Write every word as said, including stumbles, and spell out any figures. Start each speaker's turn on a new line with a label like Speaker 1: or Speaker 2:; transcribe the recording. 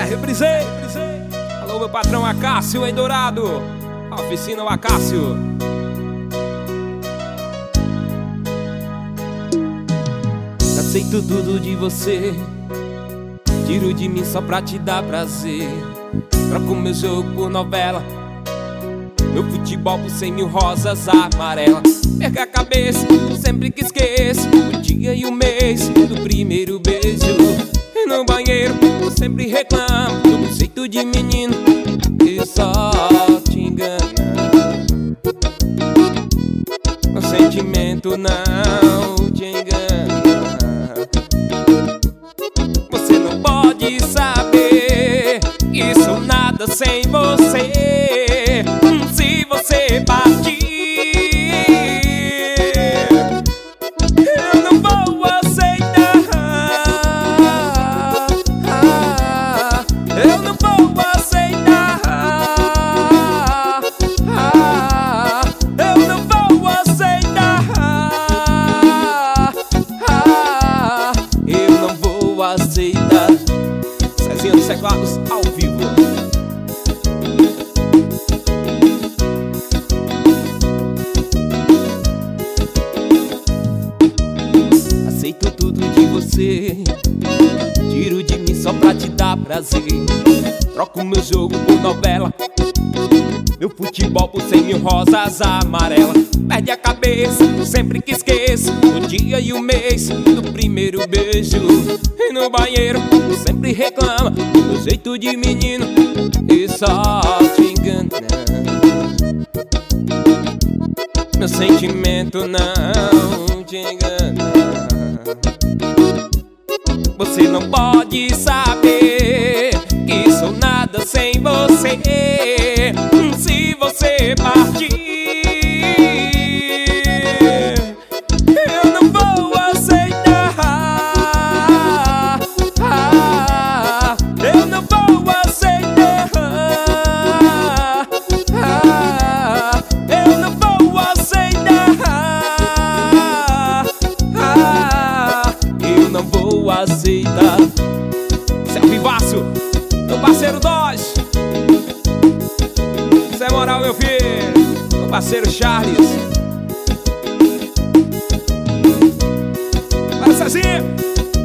Speaker 1: reprisei. Alô, meu patrão Acácio em Dourado, oficina o Acácio. Aceito tudo de você, tiro de mim só pra te dar prazer. Troco meu jogo por novela, meu futebol por cem mil rosas amarelas. Perca a cabeça sempre que esqueço o dia e o mês do primeiro beijo. E no banheiro eu sempre reclamo do meu jeito de menino que só te engana. Meu sentimento não te engana. Você não pode saber que sou nada sem você. Se você partir, eu não vou aceitar. Eu não vou aceitar. Eu não vou aceitar. Eu não vou aceitar. Cezinha dos Teclados ao vivo. Aceito tudo de você, tiro de mim só pra te dar prazer. Troco meu jogo por novela, meu futebol por cem mil rosas amarelas. Perde a cabeça sempre que esqueço o dia e o mês do primeiro beijo. E no banheiro sempre reclama do meu jeito de menino e só te engana. Meu sentimento não te engana. Você não pode saber que sou nada sem você. Se você partir, eu não vou aceitar. Eu não vou aceitar. Eu não vou aceitar. Eu não vou aceitar. Céu Vivaço, meu parceiro Dodge. Isso é moral, meu filho. Meu parceiro Charles. Vai, Cezinha.